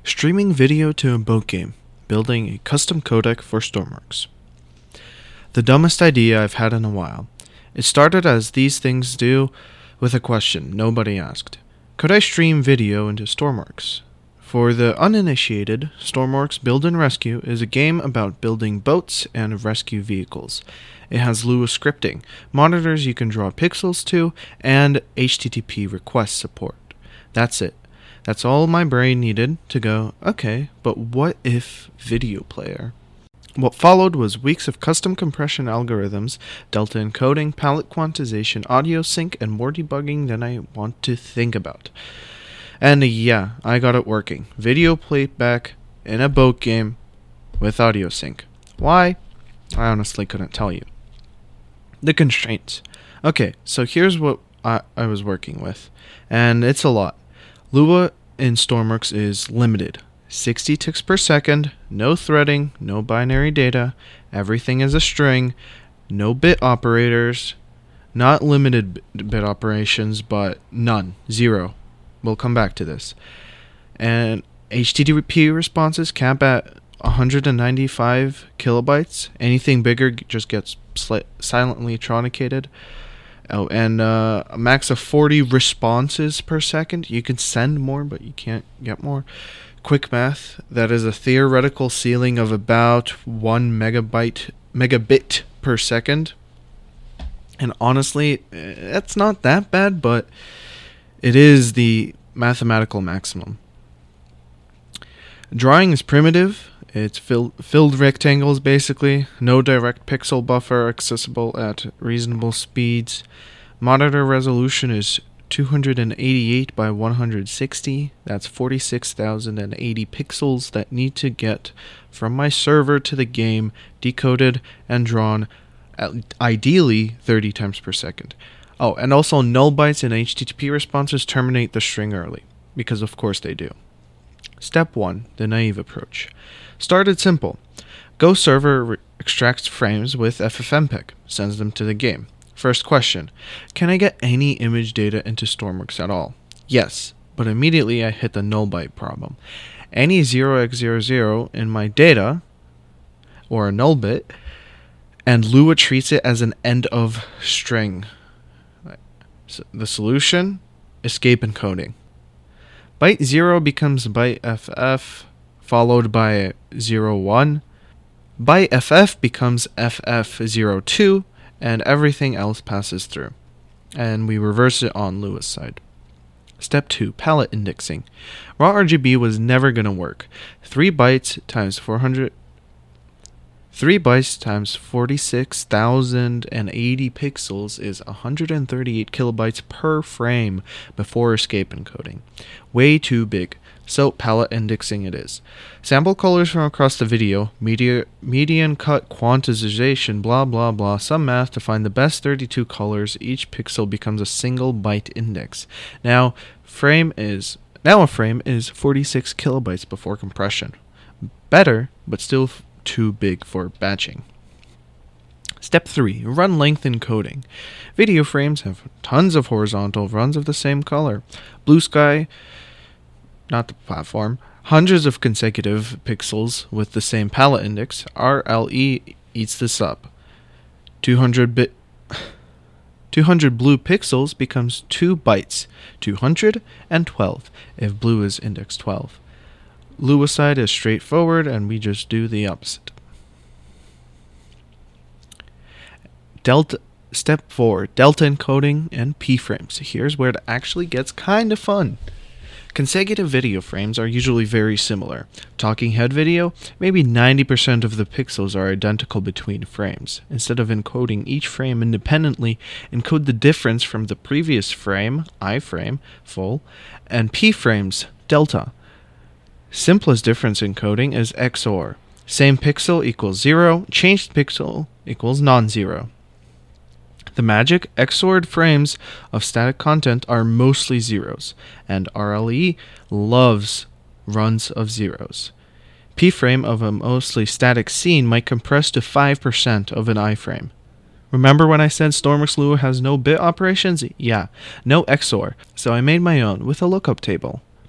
Streaming video to a boat game, building a custom codec for Stormworks. The dumbest idea I've had in a while. It started as these things do, with a question nobody asked. Could I stream video into Stormworks? For the uninitiated, Stormworks Build and Rescue is a game about building boats and rescue vehicles. It has Lua scripting, monitors you can draw pixels to, and HTTP request support. That's it. That's all my brain needed to go, okay, but what if video player? What followed was weeks of custom compression algorithms, delta encoding, palette quantization, audio sync, and more debugging than I want to think about. And yeah, I got it working. Video playback in a boat game with audio sync. Why? I honestly couldn't tell you. The constraints. Okay, so here's what I was working with. And it's a lot. Lua in Stormworks is limited. 60 ticks per second, no threading, no binary data, everything is a string, no bit operators, not limited bit operations, but none, 0. We'll come back to this. And HTTP responses cap at 195 kilobytes. Anything bigger just gets silently truncated. Oh, and a max of 40 responses per second. You can send more, but you can't get more. Quick math, that is a theoretical ceiling of about 1 megabit per second. And honestly, that's not that bad, but it is the mathematical maximum. Drawing is primitive. It's filled rectangles, basically. No direct pixel buffer accessible at reasonable speeds. Monitor resolution is 288 by 160. That's 46,080 pixels that need to get from my server to the game, decoded and drawn at ideally 30 times per second. Oh, and also null bytes and HTTP responses terminate the string early, because of course they do. Step 1, the naive approach. Started simple. Go server extracts frames with FFmpeg, sends them to the game. First question, can I get any image data into Stormworks at all? Yes, but immediately I hit the null byte problem. Any 0x00 in my data, or a null bit, and Lua treats it as an end of string. So the solution? Escape encoding. Byte 0 becomes byte FF, followed by 01. Byte FF becomes FF02, and everything else passes through. And we reverse it on Lua's side. Step 2, palette indexing. Raw RGB was never going to work. 3 bytes times 46,080 pixels is 138 kilobytes per frame before escape encoding. Way too big. So palette indexing it is. Sample colors from across the video, median cut quantization, blah blah blah, some math to find the best 32 colors. Each pixel becomes a single byte index. Now a frame is 46 kilobytes before compression. Better, but still too big for batching. Step 3, run length encoding. Video frames have tons of horizontal runs of the same color. Blue sky, not the platform, hundreds of consecutive pixels with the same palette index. RLE eats this up. 200 blue pixels becomes 2 bytes. 212 if blue is index 12. Lua side is straightforward, and we just do the opposite. Step 4, delta encoding and p-frames. Here's where it actually gets kind of fun. Consecutive video frames are usually very similar. Talking head video, maybe 90% of the pixels are identical between frames. Instead of encoding each frame independently, encode the difference from the previous frame, iframe, full, and p-frames, delta. Simplest difference encoding is XOR. Same pixel equals 0, changed pixel equals non-zero. The magic, XORed frames of static content are mostly zeros, and RLE loves runs of zeros. P-frame of a mostly static scene might compress to 5% of an iframe. Remember when I said Stormworks Lua has no bit operations? Yeah, no XOR, so I made my own with a lookup table.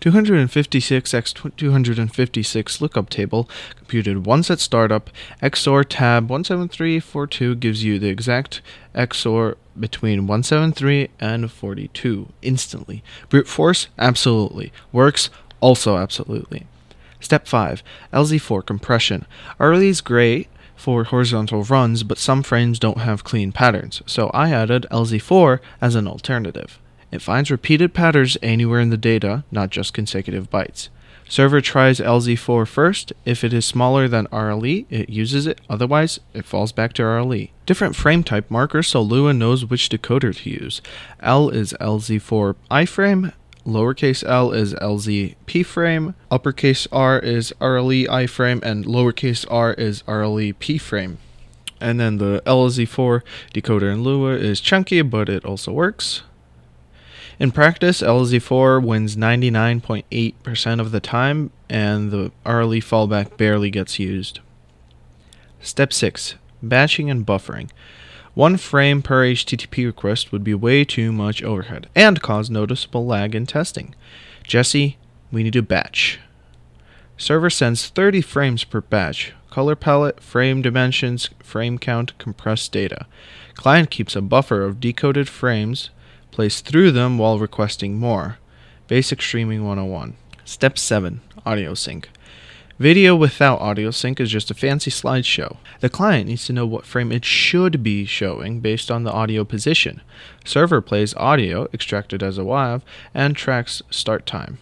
256x256 lookup table, computed once at startup. XOR tab 17342 gives you the exact XOR between 173 and 42 instantly. Brute force? Absolutely. Works? Also absolutely. Step 5. LZ4 compression. RLE is great for horizontal runs, but some frames don't have clean patterns, so I added LZ4 as an alternative. It finds repeated patterns anywhere in the data, not just consecutive bytes. Server tries LZ4 first. If it is smaller than RLE, it uses it. Otherwise, it falls back to RLE. Different frame type markers so Lua knows which decoder to use. L is LZ4 iframe, lowercase l is LZ pframe, uppercase R is RLE iframe, and lowercase r is RLE pframe. And then the LZ4 decoder in Lua is chunky, but it also works. In practice, LZ4 wins 99.8% of the time, and the RLE fallback barely gets used. Step 6. Batching and buffering. One frame per HTTP request would be way too much overhead, and cause noticeable lag in testing. Jesse, we need to batch. Server sends 30 frames per batch. Color palette, frame dimensions, frame count, compressed data. Client keeps a buffer of decoded frames, plays through them while requesting more. Basic Streaming 101. Step 7. Audio sync. Video without audio sync is just a fancy slideshow. The client needs to know what frame it should be showing based on the audio position. Server plays audio, extracted as a WAV, and tracks start time.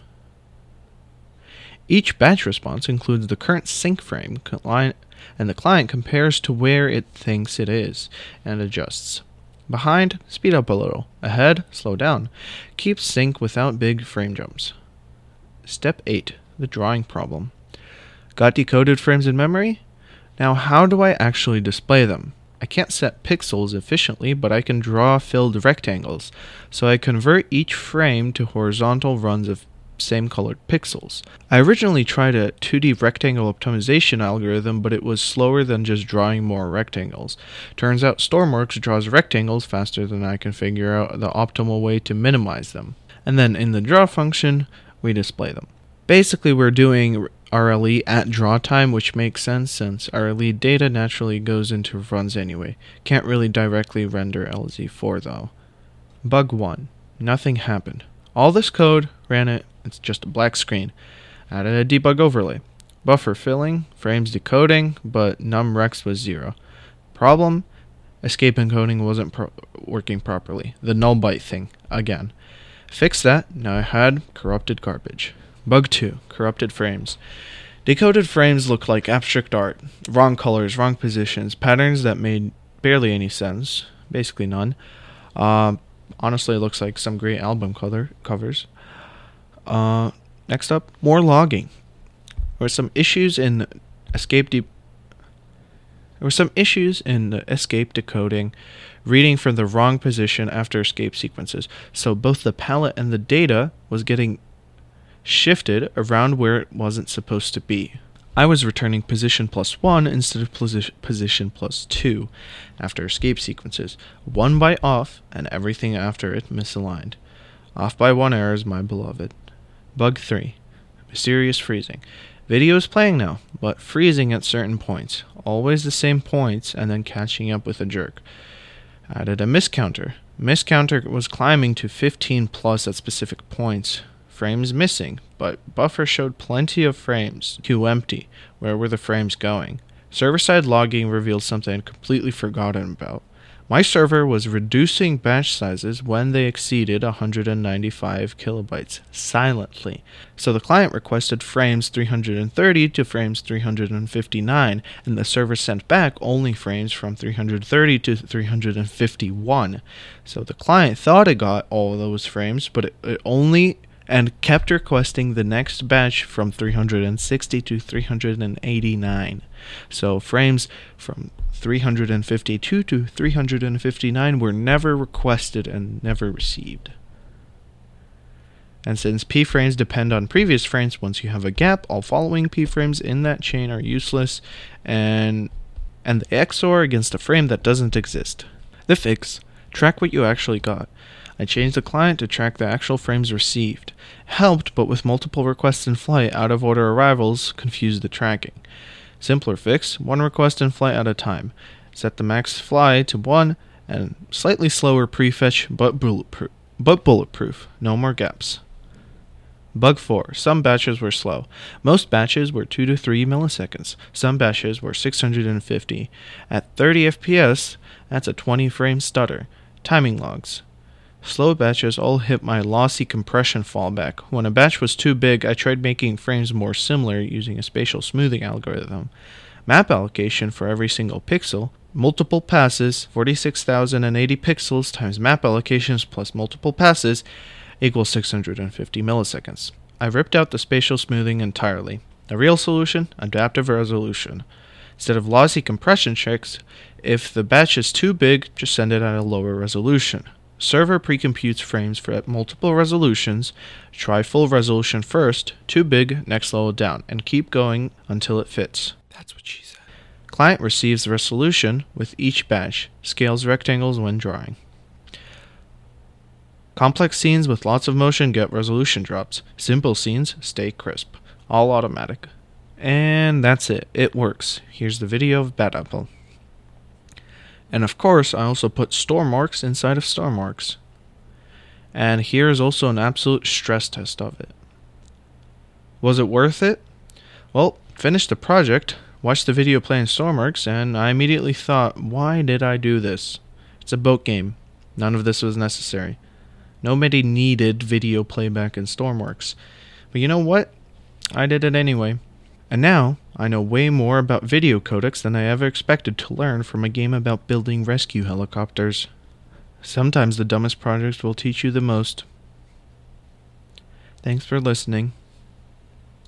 Each batch response includes the current sync frame, and the client compares to where it thinks it is, and adjusts. Behind, speed up a little. Ahead, slow down. Keep sync without big frame jumps. Step 8. The drawing problem. Got decoded frames in memory? Now how do I actually display them? I can't set pixels efficiently, but I can draw filled rectangles, so I convert each frame to horizontal runs of same colored pixels. I originally tried a 2D rectangle optimization algorithm, but it was slower than just drawing more rectangles. Turns out Stormworks draws rectangles faster than I can figure out the optimal way to minimize them. And then in the draw function, we display them. Basically, we're doing RLE at draw time, which makes sense since RLE data naturally goes into runs anyway. Can't really directly render LZ4 though. Bug 1. Nothing happened. All this code, ran it, it's just a black screen. Added a debug overlay. Buffer filling, frames decoding, but numRex was 0. Problem? Escape encoding wasn't working properly. The null byte thing, again. Fix that, now I had corrupted garbage. Bug 2. Corrupted frames. Decoded frames look like abstract art. Wrong colors, wrong positions, patterns that made barely any sense. Basically none. Honestly, it looks like some great album covers. Next up, more logging. There were some issues in the escape decoding, reading from the wrong position after escape sequences. So both the palette and the data was getting shifted around where it wasn't supposed to be. I was returning position +1 instead of position +2 after escape sequences. 1 byte off and everything after it misaligned. Off by 1 error is my beloved. Bug 3. Mysterious freezing. Video is playing now, but freezing at certain points. Always the same points and then catching up with a jerk. Added a miscounter. Miscounter was climbing to 15 plus at specific points. Frames missing, but buffer showed plenty of frames. Queue empty. Where were the frames going? Server-side logging revealed something I'd completely forgotten about. My server was reducing batch sizes when they exceeded 195 kilobytes, silently. So the client requested frames 330 to frames 359, and the server sent back only frames from 330 to 351. So the client thought it got all those frames, but it only and kept requesting the next batch from 360 to 389. So frames from 352 to 359 were never requested and never received. And since p-frames depend on previous frames, once you have a gap, all following p-frames in that chain are useless, and the XOR against a frame that doesn't exist. The fix: track what you actually got. I changed the client to track the actual frames received. Helped, but with multiple requests in flight, out-of-order arrivals confused the tracking. Simpler fix, one request in flight at a time. Set the max fly to 1, and slightly slower prefetch, but bulletproof. No more gaps. Bug 4. Some batches were slow. Most batches were 2 to 3 milliseconds. Some batches were 650. At 30 FPS, that's a 20 frame stutter. Timing logs. Slow batches all hit my lossy compression fallback. When a batch was too big, I tried making frames more similar using a spatial smoothing algorithm. Map allocation for every single pixel. Multiple passes, 46,080 pixels times map allocations plus multiple passes equals 650 milliseconds. I ripped out the spatial smoothing entirely. The real solution? Adaptive resolution. Instead of lossy compression checks, if the batch is too big, just send it at a lower resolution. Server precomputes frames for at multiple resolutions. Try full resolution first, too big, next level down, and keep going until it fits. That's what she said. Client receives the resolution with each batch. Scales rectangles when drawing. Complex scenes with lots of motion get resolution drops. Simple scenes stay crisp. All automatic. And that's it. It works. Here's the video of Bad Apple. And of course, I also put Stormworks inside of Stormworks. And here is also an absolute stress test of it. Was it worth it? Well, finished the project, watched the video play in Stormworks, and I immediately thought, why did I do this? It's a boat game. None of this was necessary. Nobody needed video playback in Stormworks. But you know what? I did it anyway. And now, I know way more about video codecs than I ever expected to learn from a game about building rescue helicopters. Sometimes the dumbest projects will teach you the most. Thanks for listening.